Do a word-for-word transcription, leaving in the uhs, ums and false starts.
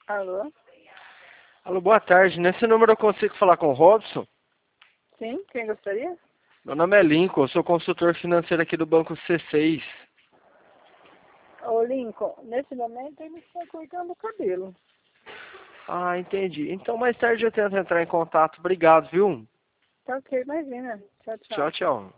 Alô? Alô, boa tarde. Nesse número eu consigo falar com o Robson? Sim, quem gostaria? Meu nome é Lincoln, eu sou consultor financeiro aqui do Banco C seis. Ô, Lincoln, nesse momento ele está cortando o cabelo. Ah, entendi. Então mais tarde eu tento entrar em contato. Obrigado, viu? Tá ok, imagina. Tchau, Tchau, tchau. tchau.